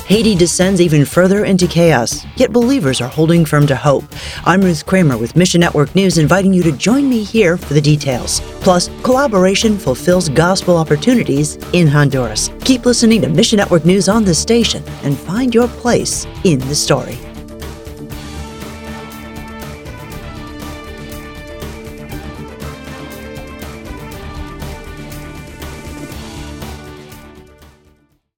Haiti descends even further into chaos, yet believers are holding firm to hope. I'm Ruth Kramer with Mission Network News, inviting you to join me here for the details. Plus, collaboration fulfills gospel opportunities in Honduras. Keep listening to Mission Network News on this station and find your place in the story.